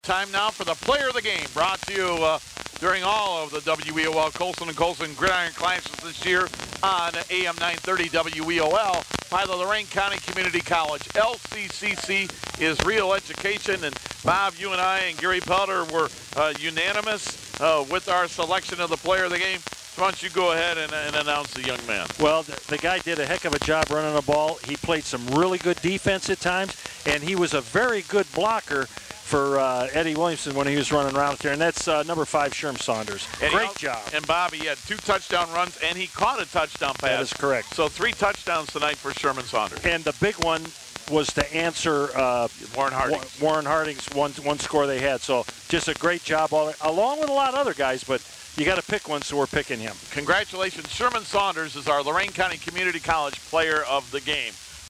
Time now for the player of the game, brought to you during all of the WEOL Colson and Colson Gridiron classes this year on AM 930 WEOL by the Lorain County Community College. LCCC is real education, and Bob, you and I and Gary Pelter were unanimous with our selection of the player of the game. So why don't you go ahead and announce the young man? Well, the guy did a heck of a job running the ball. He played some really good defense at times, and he was a very good blocker for Eddie Williamson when he was running around there, and that's number 5, Sherm Saunders. Great job. And Bobby had 2 touchdown runs, and he caught a touchdown pass. That is correct. So 3 touchdowns tonight for Sherman Saunders. And the big one was to answer Warren Harding's one score they had. So just a great job, along with a lot of other guys, but you got to pick one, so we're picking him. Congratulations. Sherman Saunders is our Lorain County Community College player of the game.